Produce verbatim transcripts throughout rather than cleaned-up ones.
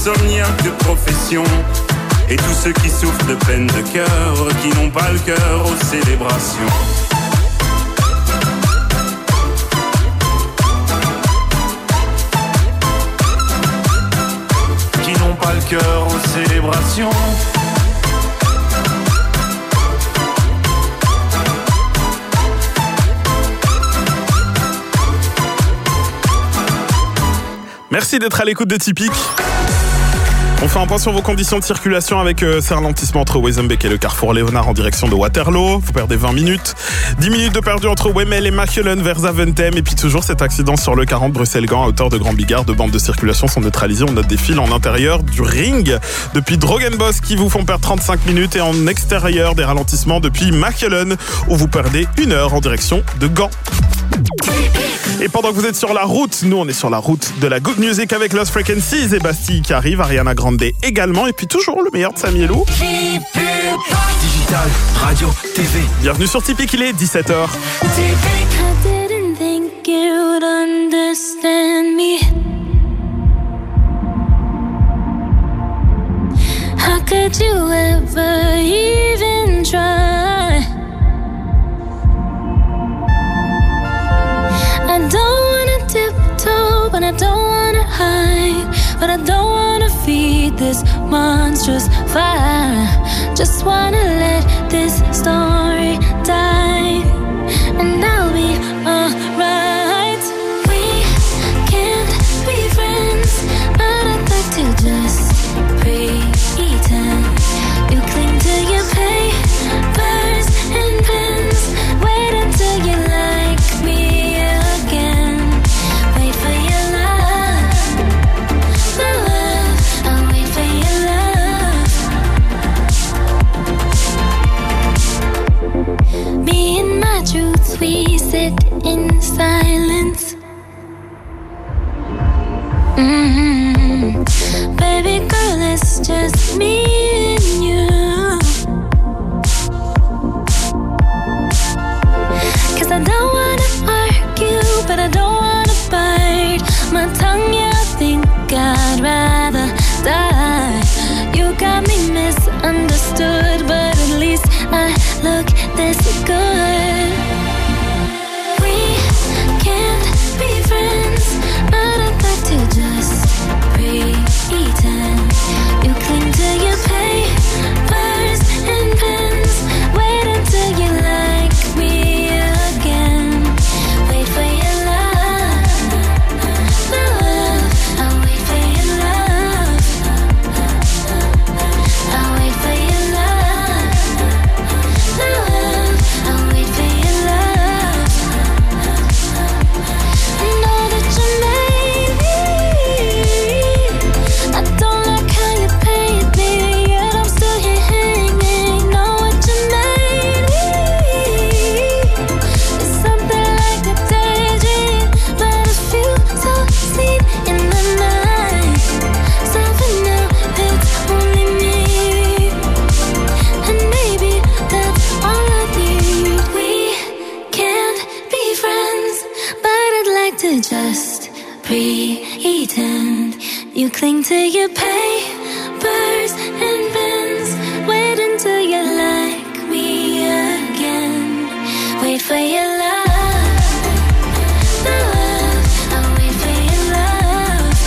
insomniaques de profession. Et tous ceux qui souffrent de peine de cœur, qui n'ont pas le cœur aux célébrations. Qui n'ont pas le cœur aux célébrations. Merci d'être à l'écoute de Typique. On fait un point sur vos conditions de circulation avec euh, ces ralentissements entre Wezenbeek et le carrefour Léonard en direction de Waterloo. Vous perdez vingt minutes. dix minutes de perdu entre Wemmel et Machelen vers Zaventem. Et puis toujours cet accident sur le quarante Bruxelles-Gand à hauteur de Grand Bigard. Deux bandes de circulation sont neutralisées. On note des files en intérieur du ring depuis Drogenbos qui vous font perdre trente-cinq minutes. Et en extérieur des ralentissements depuis Machelen où vous perdez une heure en direction de Gand. Et pendant que vous êtes sur la route, nous on est sur la route de la good music avec Lost Frequencies et Bastille qui arrive, Ariana Grande également, et puis toujours le meilleur de Samy et Lou. Digital, radio, T V. Bienvenue sur Typique, il est dix-sept heures. I didn't think you'd understand me. How could you ever even try? I don't wanna tiptoe, but I don't wanna hide. But I don't wanna feed this monstrous fire. Just wanna let this story die, and I'll be alright. We can't be friends, but I'd like to just pretend. You cling to your papers and pens. Wait until you like me. Me and my truths, we sit in silence. Mm-hmm. Baby girl, it's just me and you. 'Cause I don't wanna argue, but I don't wanna bite my tongue, yeah, I think I'd rather die. You got me misunderstood, but at least I look this good. We can't be friends, but I'd like to just pretend. You cling to your papers and pens. Wait until you like me again. Wait for your love, love. I'll wait for your love. I'll wait for your love, love. I'll wait for your love. I know that you made me. I don't like how you paid me, yet I'm still here hanging. Know what you made me. It's something like a daydream, but it feels so sweet in the night. So for now, it's only me, and maybe that's all I need. We can't be friends, but I'd like to just pretend. You cling to your papers and pens. Wait until you like me again. Wait for your love, love. I'll wait for your love.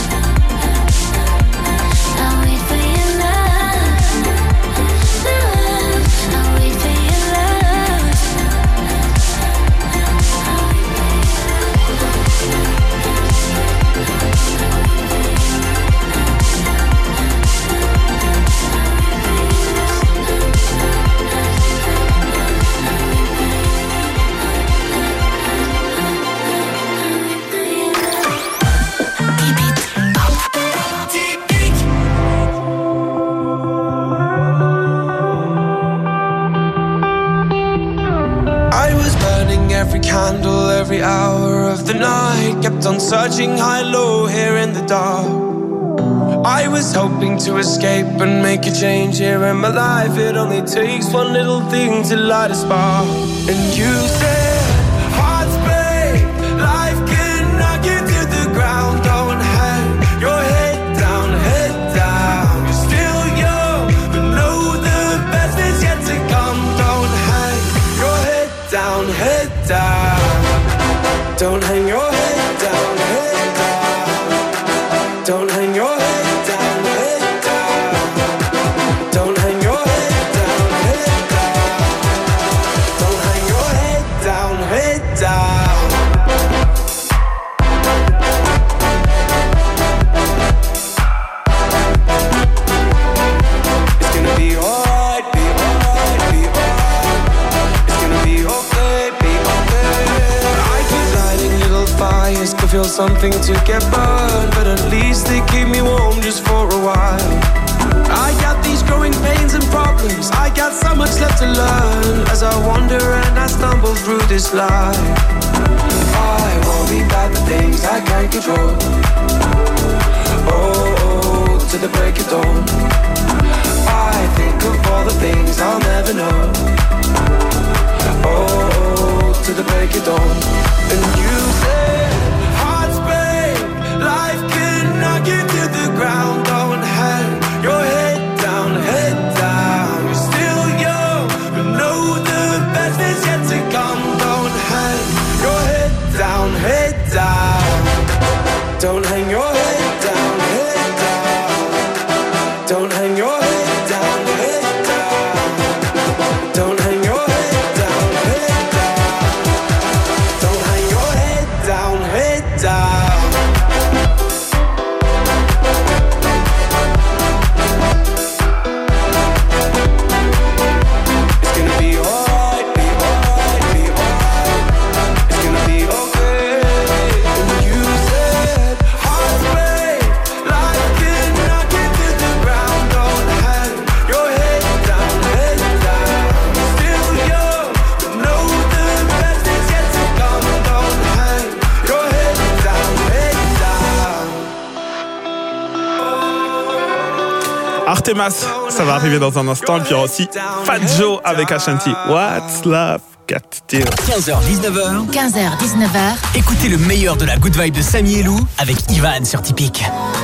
I'll wait for your love, love. I'll wait for your love. I was burning every candle, every hour of the night. Kept on searching high, low, here in the dark. I was hoping to escape and make a change here in my life. It only takes one little thing to light a spark. And you said, hearts break, life can knock you to the ground. Don't hang your head down, head down. something to get burned, but at least they keep me warm just for a while. I got these growing pains and problems, I got so much left to learn as I wander and I stumble through this life. I worry about the things I can't control. Oh, oh, to the break of dawn. I think of all the things I'll never know. Oh, to the break of dawn. And you said, hearts break, life can knock you to the ground. Don't hang your head down, head down. You're still young, but know the best is yet to come. Don't hang your head down, head down. Don't hang your head down, head down. Don't hang your head down, head down. Don't hang your head down, head down. Don't hang your head down, head down. It's gonna be alright, be alright, be alright. It's gonna be okay. And you said, hearts break, life can knock you to the ground. Don't hang your head down, head down. Still young, but know the best is yet to come. Don't hang your head down, head down. Artemas, ça va arriver dans un instant. Et puis il y aura aussi Fat Joe avec Ashanti. What's love got to do? quinze heures dix-neuf heures. quinze heures dix-neuf heures. Écoutez le meilleur de la good vibe de Samy et Lou avec Ivan sur Tipeee.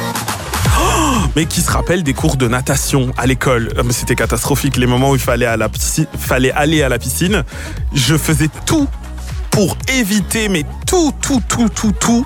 Mais qui se rappelle des cours de natation à l'école. Euh, mais C'était catastrophique. Les moments où il fallait, à la piscine, fallait aller à la piscine, je faisais tout pour éviter, mais tout, tout, tout, tout, tout.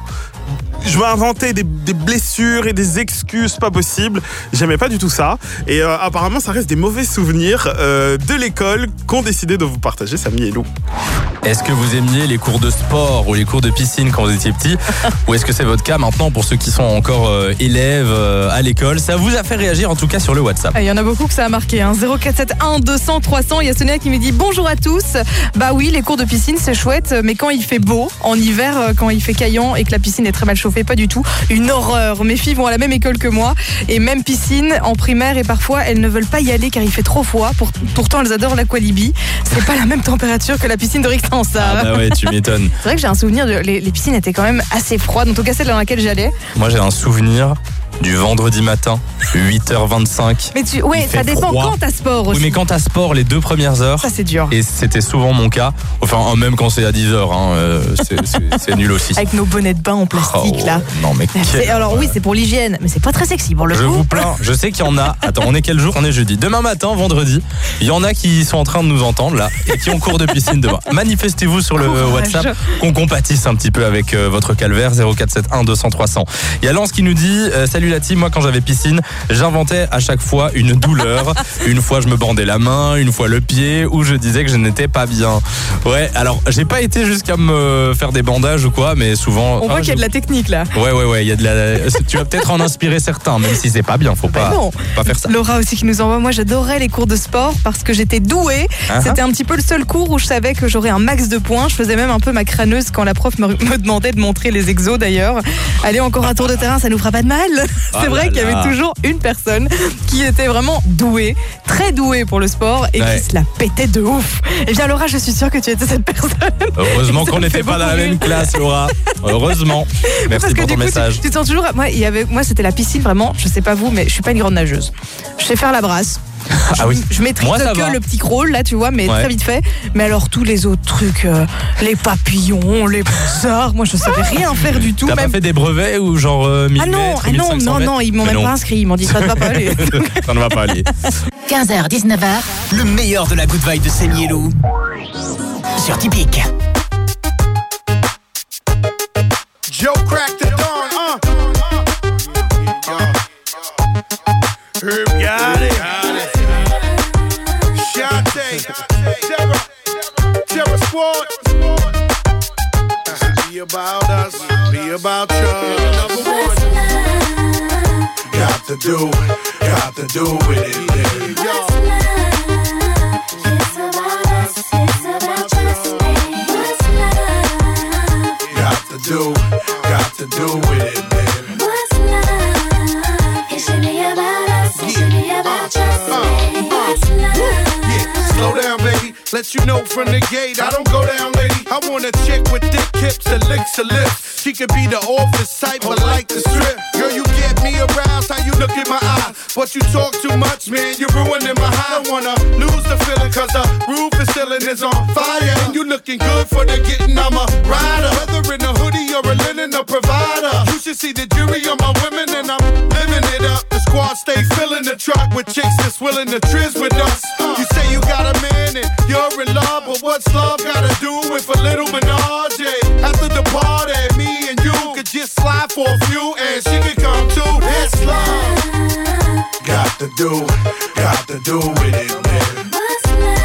Je m'inventais des, des blessures et des excuses pas possibles. J'aimais pas du tout ça. Et euh, apparemment, ça reste des mauvais souvenirs euh, de l'école qu'ont décidé de vous partager Samy et Lou. Est-ce que vous aimiez les cours de sport ou les cours de piscine quand vous étiez petit? Ou est-ce que c'est votre cas maintenant pour ceux qui sont encore euh, élèves euh, à l'école? Ça vous a fait réagir en tout cas sur le WhatsApp. Il y en a beaucoup que ça a marqué. Hein. zéro quatre sept un deux cents trois cents. Il y a Sonia qui me dit bonjour à tous. Bah oui, les cours de piscine c'est chouette, mais quand il fait beau, en hiver, quand il fait caillant et que la piscine est très mal chauffée, pas du tout. Une horreur. Mes filles vont à la même école que moi et même piscine en primaire et parfois elles ne veulent pas y aller car il fait trop froid. Pour, pourtant elles adorent l'aqualibi. C'est pas la même température que la piscine de Rixen, ça. Ah bah ouais, tu m'étonnes. C'est vrai que j'ai un souvenir de les, les piscines étaient quand même assez froides, en tout cas celle dans laquelle j'allais. Moi j'ai un souvenir du vendredi matin, huit heures vingt-cinq. Mais tu, ouais, Il ça fait dépend froid. quand t'as sport aussi. Oui, mais quand t'as sport, les deux premières heures. Ça c'est dur. Et c'était souvent mon cas. Enfin, même quand c'est à dix heures, hein, euh, c'est, c'est, c'est nul aussi. Avec nos bonnets de bain en plastique Oh, là. Non mais C'est- quel- alors oui, c'est pour l'hygiène, mais c'est pas très sexy pour le Je coup. vous plains, je sais qu'il y en a. Attends, on est quel jour? On est jeudi. Demain matin, vendredi, il y en a qui sont en train de nous entendre là et qui ont cours de piscine demain. Manifestez-vous sur le Courage. WhatsApp, qu'on compatisse un petit peu avec euh, votre calvaire. Zéro quatre sept un deux cents trois cents. Il y a Lance qui nous dit euh, salut la team, moi quand j'avais piscine, j'inventais à chaque fois une douleur. Une fois je me bandais la main, une fois le pied, ou je disais que je n'étais pas bien. Ouais, alors j'ai pas été jusqu'à me faire des bandages ou quoi, mais souvent. On ah, voit qu'il y a de la technique là. Ouais, ouais, ouais, il y a de la. Tu vas peut-être en inspirer certains, même si c'est pas bien, faut Bah pas, non. pas faire ça. Laura aussi qui nous envoie, moi j'adorais les cours de sport parce que j'étais douée. Ah, C'était un petit peu le seul cours où je savais que j'aurais un max de points. Je faisais même un peu ma crâneuse quand la prof me, me demandait de montrer les exos d'ailleurs. Allez, encore un tour de terrain, ça nous fera pas de mal. Ah C'est vrai là qu'il y là. avait toujours une personne qui était vraiment douée, très douée pour le sport et Ouais. qui se la pétait de ouf. Et bien Laura, je suis sûre que tu étais cette personne. Heureusement Ça qu'on me n'était fait pas dans la beaucoup même rire. classe, Laura. Heureusement. Merci Parce que pour du ton coup, message. Tu, tu te sens toujours. Moi, il y avait, moi, c'était la piscine vraiment. Je sais pas vous, mais je suis pas une grande nageuse. Je sais faire la brasse. Ah oui. Je maîtrise Moi, ça que va. le petit crawl là, tu vois, mais Ouais. très vite fait. Mais alors tous les autres trucs, euh, les papillons, les bazars, moi je savais rien faire du tout. T'as même... pas fait des brevets ou genre euh, mille Ah non, mètres, ah non, mille cinq cents non, mètres? non, ils m'ont Mais même non. pas inscrit. Ils m'ont dit ça ne va pas aller. Ça ne va pas aller. quinze heures dix-neuf heures. Le meilleur de la good vibe de Samy et Lou sur Tipeee. Joe cracked the dawn, uh. Herb got it. Shantae, Terra, Terra Squad. Be about us, be about you. Number one. Got to do, got to do with it. Yeah. Yo. Got to do, got to do about trust me. What's love? Yeah, slow down, baby. Let you know from the gate, I don't go down, lady. I want a chick with thick hips and licks her lips. She could be the office type, but like the strip. Girl, you get me aroused, how you look in my eye. But you talk too much, man, you're ruining my high. I wanna lose the feeling, cause the roof is ceiling is on fire. And you looking good for the getting, I'm a rider. Whether in a hoodie or a linen, a provider. You should see the jury on my women, and I'm living it up. The squad stay filling the truck with chicks that's willing to trizz with us. You say you got a man and you're in love, but what's love gotta do with a little menage? Yeah. After the party, me and you could just slide for a few, and she could come too. That's love. Got to do, got to do with it, man. What's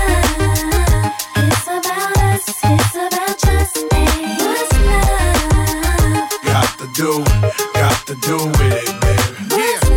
love? It's about us, it's about trust me. What's love? Got to do, got to do with it, man. What's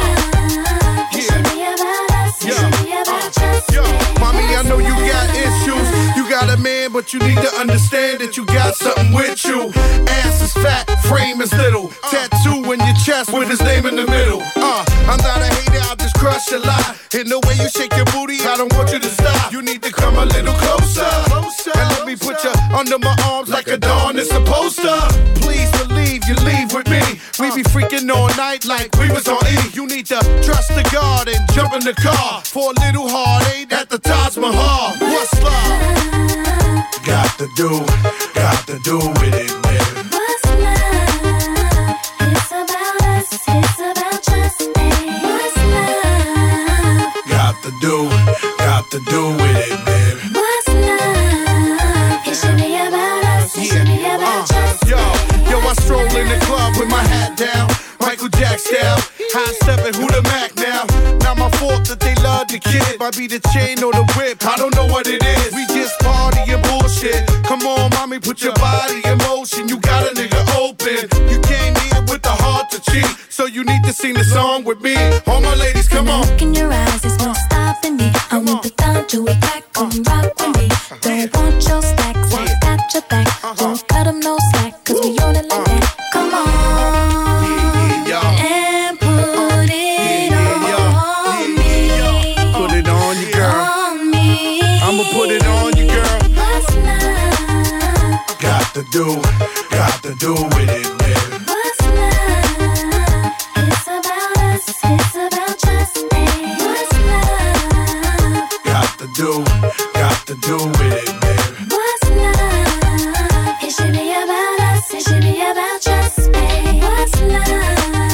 love? It should be about us, it should be about trust Yo, me. mommy, I know you got issues. You got a man, but you need to understand that you got something with you. Ass is fat, frame is little. Tattoo in your chest with his name in the middle. Uh, I'm not a hater, I'll just crush a lie. In the way you shake your booty, I don't want you to stop. You need to come a little closer, closer. And let me put you under my arms like a dawn is supposed to. Please believe you leave with me. We be freaking all night like we was on E. You need to trust the God and jump in the car for a little heartache at the Taj Mahal. What's love? Got to do, got to do with it, man. What's love? It's about us, it's about trust me. What's love? Got to do, got to do with it, man. What's love? It should be about us, it should be about trust me. Yo, yo, I stroll in the club with my hat down, Michael Jack style. High stepping, who the Mac now? Not my fault that they love the kid. Might be the chain or the whip, I don't know what it is. We just party and bullshit. Come on, mommy, put your body in motion. You got a nigga open. You came here with the heart to cheat, so you need to sing the song with me. All my ladies, come on. Look in your eyes, there's no stopping me. I want the time to attack, come rock with me. Don't want your stacks, I got your back. Don't cut them no slack, cause we own it like that. Come on. And put it on me. Put it on you, girl. On me. I'ma put it on you, girl. What's love? Got to do, got to do with it, man. What's love? It's about us, it's about trust me. What's love? Got to do, got to do with it, man. What's love? It should be about us, it should be about trust me. What's love?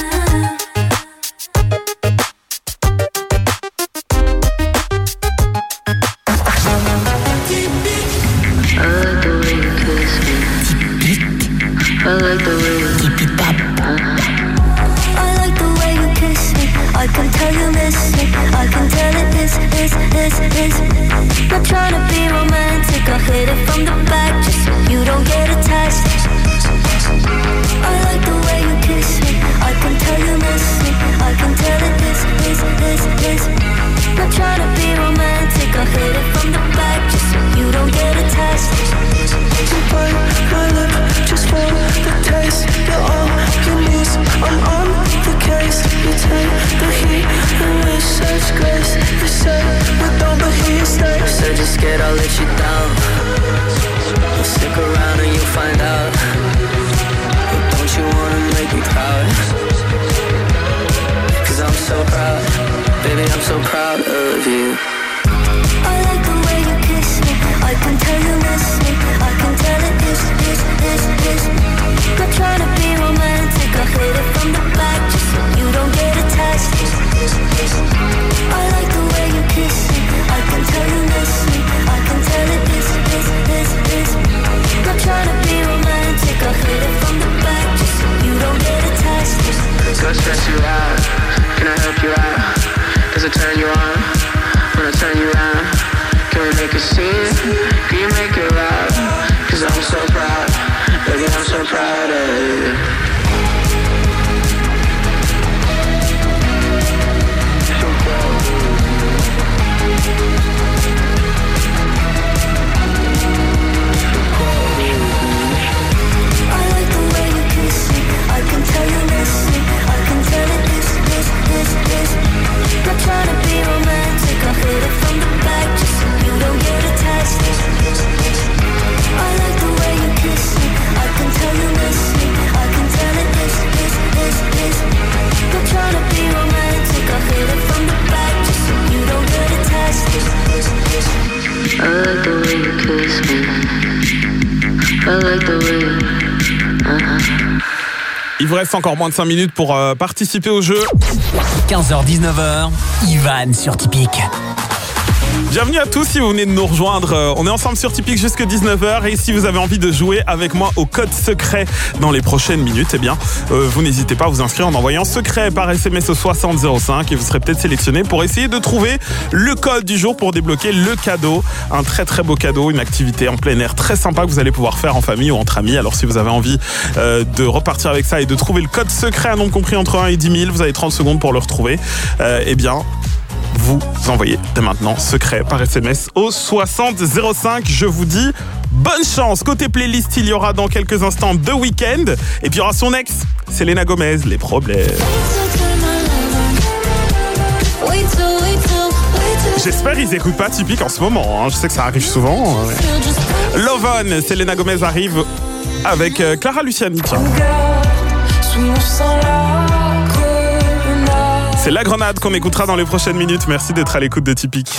I like the way you keep it pop. I like the way you kiss me. I can tell you miss me. I can tell it is, is, is, is. Not trying to be romantic. I'll hit it from the back just so you don't get attached. I like the way you kiss me. I can tell you miss me. I can tell it is, is, is, is. Not trying to be romantic. I'll hit it from the back just so you don't get attached. You bite my lip just for the taste. You're on your knees, I'm on the case. You take the heat and wish such grace. You say we don't, but he stays. Said you're scared I'll let you down. Well, stick around and you'll find out. But don't you wanna make me proud? Cause I'm so proud, baby, I'm so proud of you. I like the way you kiss me. I can tell you miss me. I can tell it is, is, is, is. Not trying to be romantic. I hit it from the back just so you don't get attached. I like the way you kiss me. I can tell you miss me. I can tell it is, is, is, is. Not trying to be romantic. I hit it from the back just so you don't get attached. Go stress you out. Can I help you out? Does it turn you on? like the way. Uh-huh. Il vous reste encore moins de cinq minutes pour euh, participer au jeu. quinze heures dix-neuf heures, Ivan sur Typique. Bienvenue à tous si vous venez de nous rejoindre. On est ensemble sur Typique jusqu'à dix-neuf heures et si vous avez envie de jouer avec moi au code secret dans les prochaines minutes, eh bien, euh, vous n'hésitez pas à vous inscrire en envoyant secret par S M S au soixante zéro cinq et vous serez peut-être sélectionné pour essayer de trouver le code du jour pour débloquer le cadeau. Un très très beau cadeau, une activité en plein air très sympa que vous allez pouvoir faire en famille ou entre amis. Alors si vous avez envie euh, de repartir avec ça et de trouver le code secret, un nombre compris entre un et dix mille, vous avez trente secondes pour le retrouver. Euh, eh bien... vous envoyez dès maintenant secret par S M S au soixante zéro cinq. Je vous dis bonne chance. Côté playlist, il y aura dans quelques instants The Weeknd et puis il y aura son ex, Selena Gomez, Les Problèmes. J'espère qu'ils n'écoutent pas Typique en ce moment, hein. Je sais que ça arrive souvent. Ouais. Love On, Selena Gomez arrive avec euh, Clara Luciani. Tiens. C'est La Grenade qu'on écoutera dans les prochaines minutes. Merci d'être à l'écoute de Typique.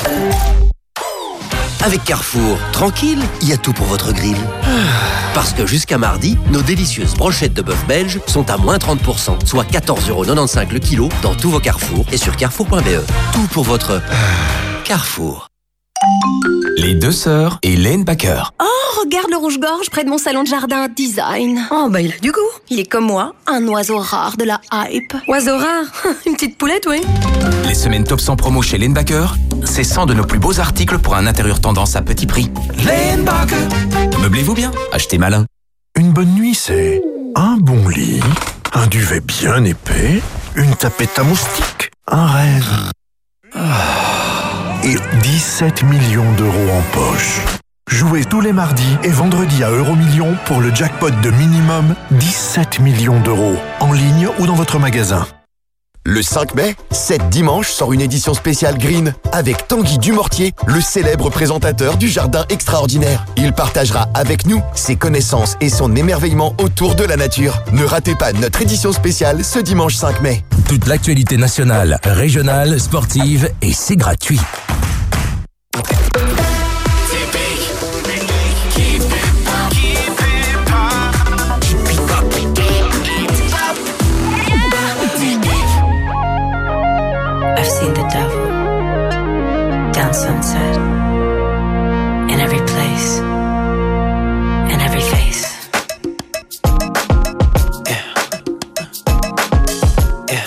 Avec Carrefour, tranquille, il y a tout pour votre grill. Parce que jusqu'à mardi, nos délicieuses brochettes de bœuf belge sont à moins trente pour cent, soit quatorze euros quatre-vingt-quinze le kilo dans tous vos Carrefour et sur carrefour point b e. Tout pour votre Carrefour. Les deux sœurs et Hélène Baker. Oh, regarde le rouge-gorge près de mon salon de jardin design. Oh, bah il a du goût. Il est comme moi, un oiseau rare de la hype. Oiseau rare? Une petite poulette, oui. Les semaines top cent promo chez Hélène Baker, c'est cent de nos plus beaux articles pour un intérieur tendance à petit prix. Hélène Baker. Meublez-vous bien, achetez malin. Une bonne nuit, c'est un bon lit, un duvet bien épais, une tapette à moustiques, un rêve. Et dix-sept millions d'euros en poche. Jouez tous les mardis et vendredis à Euromillions pour le jackpot de minimum dix-sept millions d'euros, en ligne ou dans votre magasin. Le cinq mai, cet dimanche sort une édition spéciale Green avec Tanguy Dumortier, le célèbre présentateur du Jardin Extraordinaire. Il partagera avec nous ses connaissances et son émerveillement autour de la nature. Ne ratez pas notre édition spéciale ce dimanche cinq mai. Toute l'actualité nationale, régionale, sportive et c'est gratuit. I've seen the devil down sunset in every place, in every face. Yeah. Yeah.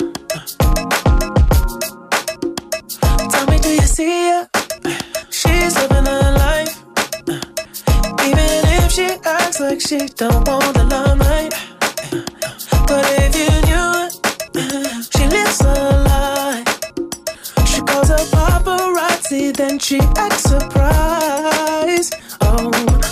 Tell me, do you see her? She's living her life. Even if she acts like she don't want the limelight. But if you knew it, she lives her life. She calls her paparazzi, then she acts surprised. Oh,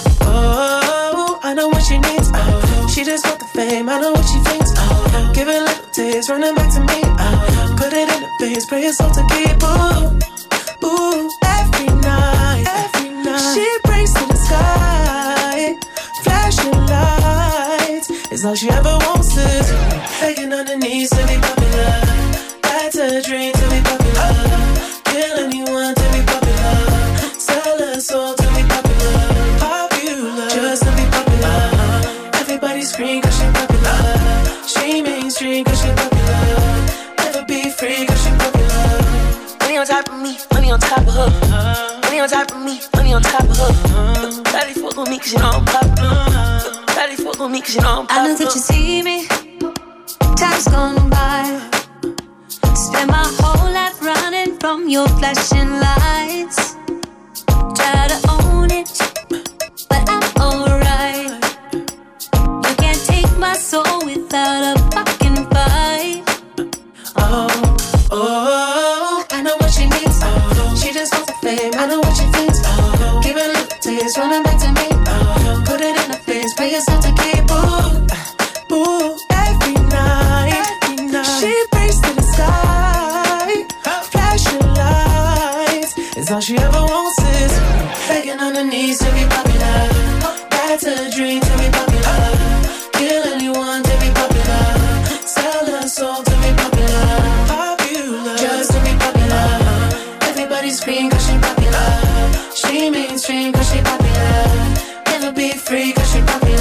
oh, I know what she needs. Oh, she just want the fame, I know what she thinks. Oh, give it little taste, running back to me. Oh, put it in the face, pray it's all to keep. Ooh, ooh, every night, every night. She prays to the sky, flashing lights. It's all she ever wants is begging on her knees to be popular. That's a dream to be popular. Kill anyone to be popular. Sell her soul to be popular. Popular, just to be popular. Everybody scream cause she popular. She mainstream cause she popular. Never be free cause she popular. Money on top of me, money on top of her. Money on top of me, money on top of her. Daddy fuck with me cause you know I'm popular. Daddy fuck with me cause you know I'm popular. I know that you see me. Time's gone by. Spend my whole life running from your flashing lights. Try to own it, but I'm alright. You can't take my soul without a fucking fight. Oh, oh, I know what she needs. Oh, she just wants the fame, I know what she thinks. Oh, give it a little taste, running back to me. Oh, put it in her face, pay yourself to keep. Ooh, ooh, every night, every night. She prays to the sky, flashing lights. It's all she ever wants is begging on her knees to be popular. That's a dream to be popular. Kill anyone to be popular. Sell her soul to be popular. Popular, just to be popular. Everybody scream cause she popular. She mainstream cause she popular. Never be free cause she popular.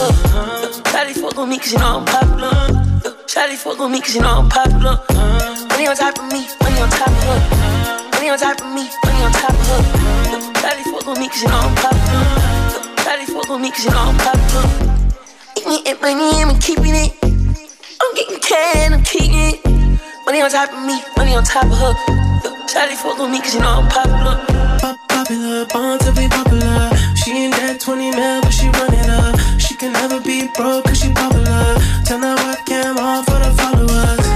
popular. Shawty fuck with me cause you know I'm popular. Shawty fuck with me cause you know I'm popular. Money on top of me, money on top of her. Money on top of me, money on top of her. Shawty fuck with me cause you know I'm popular. Shawty fuck with me cause you know I'm popular. Eating it, money, I'm keeping it. I'm getting can, I'm keeping it. Money on top of me, money on top of her. Shawty fuck with me cause you know I'm popular. Pop popular, born to be popular. She ain't that twenty mil, but she run it up. She can never be broke cause she popular. Turn that webcam on for the followers.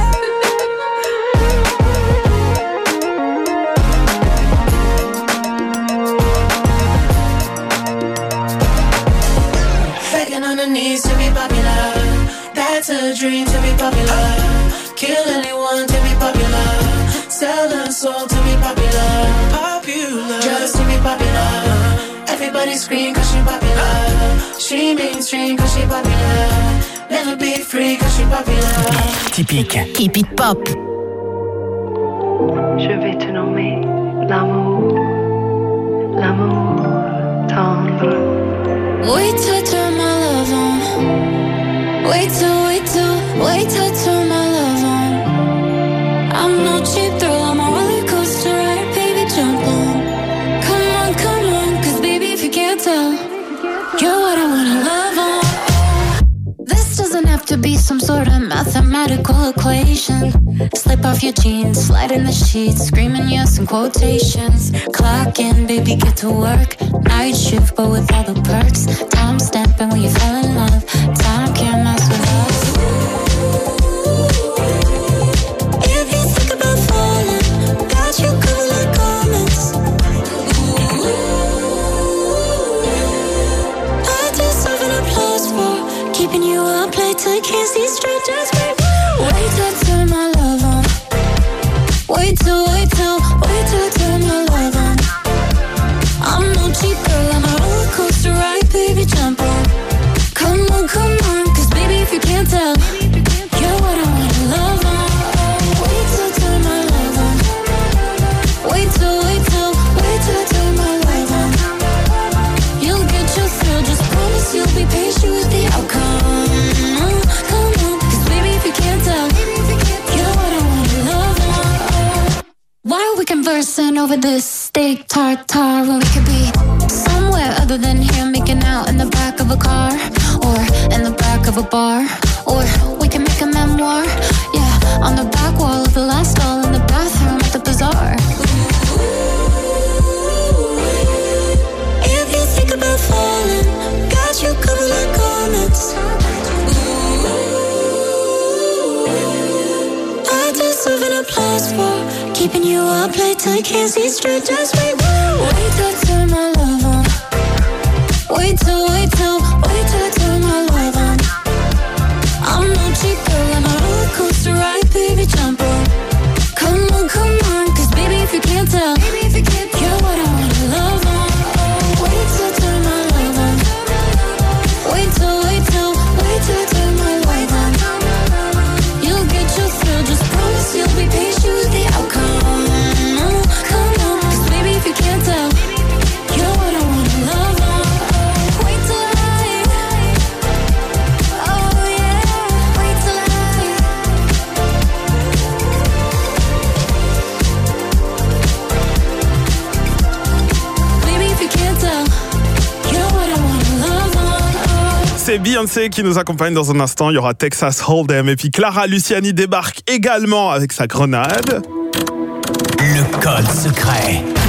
Begging on her knees to be popular. That's a dream to be popular. Kill anyone to be popular. Sell her soul to be popular. Popular, just to be popular. Everybody scream cause she popular. She mainstream cause she popular. Never be free cause she popular. Typique. Keep it pop. Je vais te nommer l'amour, l'amour tendre. Wait till I turn my love on. Wait till, wait till, wait till I turn my love on. I'm no cheap thrill, I'm a roller coaster ride, baby, jump on. Come on, come on, cause baby, if you can't tell, you're what I wanna love on. This doesn't have to be some sort of mathematical equation. Slip off your jeans, slide in the sheets, screaming yes in quotations. Clock in, baby, get to work. Night shift, but with all the perks. Time stamping when you fall in love. Time can't mess with us. If you think about falling, got you covered like garments. I deserve an applause for keeping you up late till you can't see straight. Just wait, wait till I turn my love on. Wait till, wait till, wait till I turn my love on. I'm no cheap girl, I'm a roller coaster ride, baby, jump on. Come on, come on, cause baby, if you can't tell, you're what I wanna love on. Wait till I turn my love on. Wait till, wait till, wait till I turn my love on. You'll get your thrill, just promise you'll be patient with the outcome. Come on, cause baby, if you can't tell, you're what I wanna love on. Why are we conversing over this steak tartare when we could be somewhere other than here, making out in the back of a car, or in the back of a bar, or we can make a memoir, yeah, on the back wall of the last stall in the bathroom at the bazaar. If you think about falling, got you covered like garments. I deserve an applause for keeping you up late till you can't see straight. Just wait, wait till I turn my love on. Wait till, wait till, wait till I turn my love on. I'm no cheap girl, I'm a roller coaster ride, baby, jump on. Come on, come on, cause baby, if you can't tell, you're what I wanna love on. Wait till I turn my love on. Wait till, wait till, wait till I turn my love on. You'll get your thrill, just promise you'll be patient with the outcome. Come on, cause baby, if you can't tell, you're what I wanna love on. Wait till I, oh yeah, wait till I. Baby, if you can't tell, you're what I wanna love on. C'est Beyoncé qui nous accompagne dans un instant. Il y aura Texas Hold'em. Et puis Clara Luciani débarque également avec sa grenade. Le code secret.